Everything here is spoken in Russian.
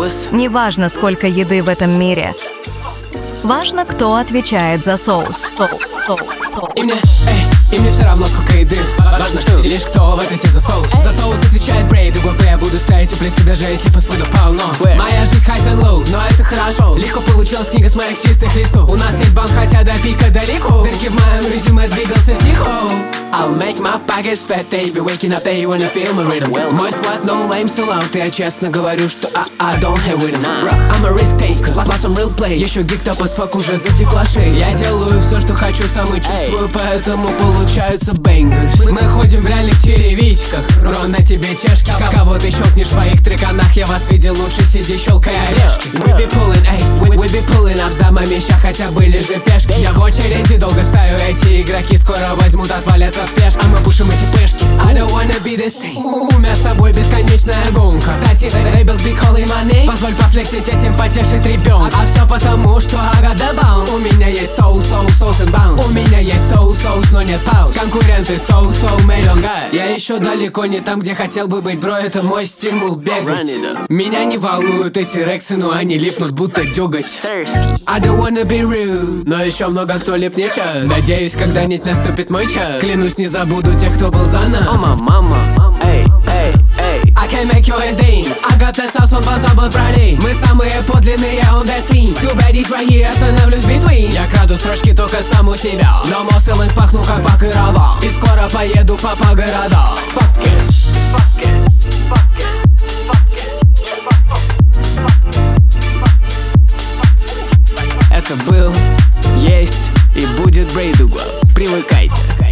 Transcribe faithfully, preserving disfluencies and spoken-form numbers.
Неважно, сколько еды в этом мире. Важно, кто отвечает за соус. И мне, эй, и мне все равно, сколько еды. Важно, что и лишь кто в ответе за соус. За соус отвечает Брейд, УГП я буду ставить у плиты, даже если фастфуда полно. Моя жизнь highs and low, но это хорошо. Легко получилась книга с моих чистых листов. У нас есть банк, хотя до пика далеко. Дырки в моем резюме двигался тихо. I'll make my pockets fat, they be waking up, they wanna feel my rhythm. Мой склад no lame sell out, я честно говорю, что I, I don't have rhythm. Bro, I'm a risk taker, lost some real play. Еще гиктоп as fuck уже затекла шея. Я делаю все, что хочу, сам и чувствую, поэтому получаются бэнгерс. Мы ходим в реальных черевичках, Ро, на тебе чешки. Кого ты щелкнешь в своих триканах, я вас видел, лучше сиди, щелкай орешки. We be pulling, эй, we, we be pulling up, сдам меща, хотя были же пешки. Я в очереди долго стою, эти игроки скоро возьмут, отвалятся в спешке. А мы пушим эти пешки. I don't wanna be the same. У меня с собой бесконечная гонка. Кстати, labels be calling my name. Позволь пофлексить этим, потешить ребенка. А все потому, что I got the bounce. У меня есть soul, soul, soul and bounce. У меня есть soul, soul, но нет пауз. Конкуренты soul, soul, made on guy. Я еще далеко не там, где хотел бы быть, бро, это мой стимул бегать. Меня не волнуют эти рексы, но они липнут, будто дёготь. I don't wanna be rude, но еще много кто липнет. Надеюсь, когда-нибудь наступит мой час. Клянусь, не забуду тех, кто был за нас. Мама, мама, эй, эй, эй. I can make your ass dance. I got the sauce, он позабыл про ней. Мы самые подлинные on the scene. Two baddies right here, остановлюсь between. Я краду строчки только сам у себя, но мой сэлэнс пахну как пак и раба. И скоро поеду по по городам. Fuck it, fuck it, fuck it, fuck it. Это был, есть и будет Брейд Угла. Привыкайте.